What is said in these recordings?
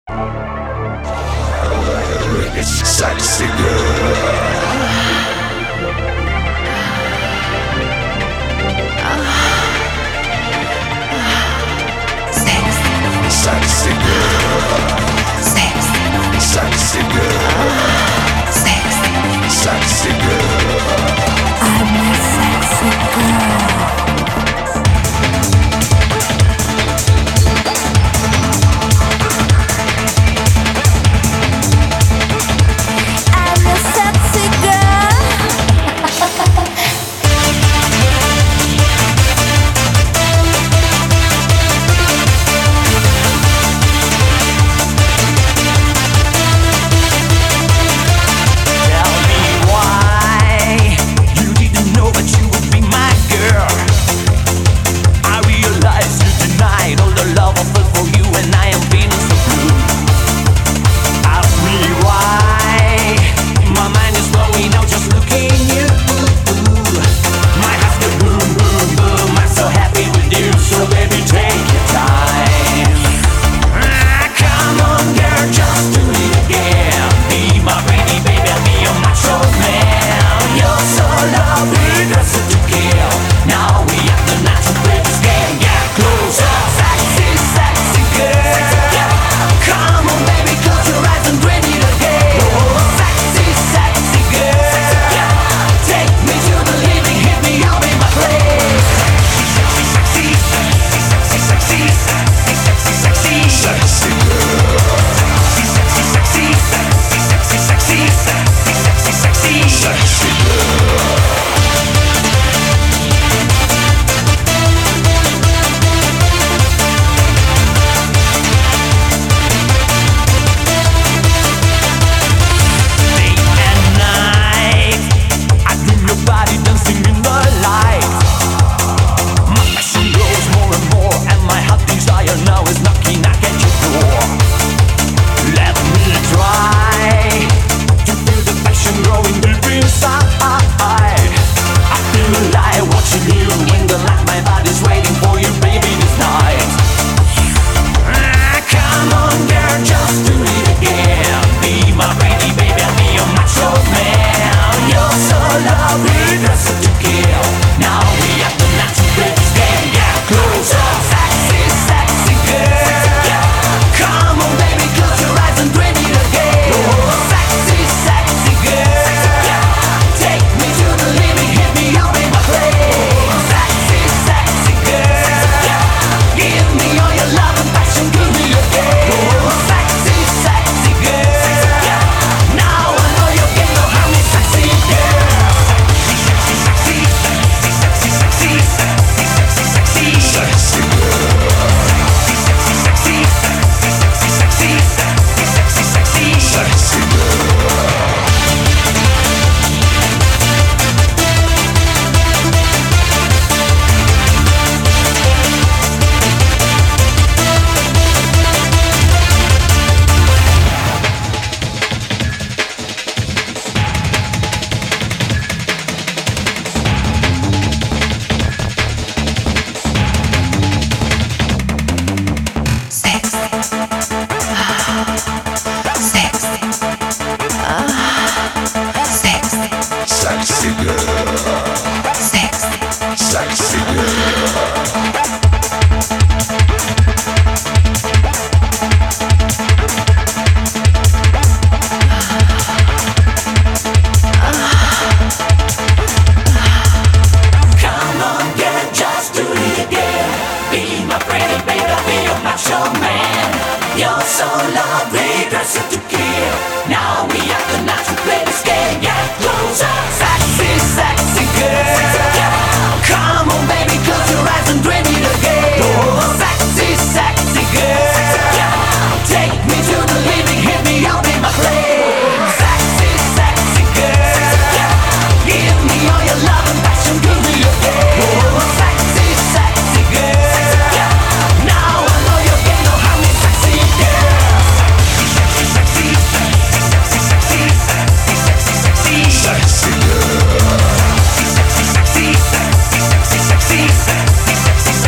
Sexy girl. Sexy girl. Sexy girl. Sexy girl. I'm a sexy girl. I'm a sexy girl. Sexy girl. Sexy girl. Come on, girl, just do it again. Be my pretty baby, be your macho man. You're so lovely, dress it to kill. Now we have the night to play this game. Get closer, sexy, sexy girl. Come on, baby, close your eyes and dream it again. Oh, sexy, sexy girl. Take me to the living, hit me up in my place. Sexy, sexy girl. Give me all your love and passion, give me your day. Oh, sexy, sexy girl. Now I know you get no how me sexy girl. Sexy, sexy, sexy, sexy, sexy, sexy, sexy, sexy girl. Sexy, sexy, sexy, sexy, sexy, sexy, sexy,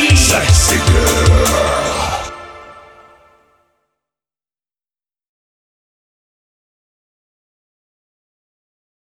Sexy girl.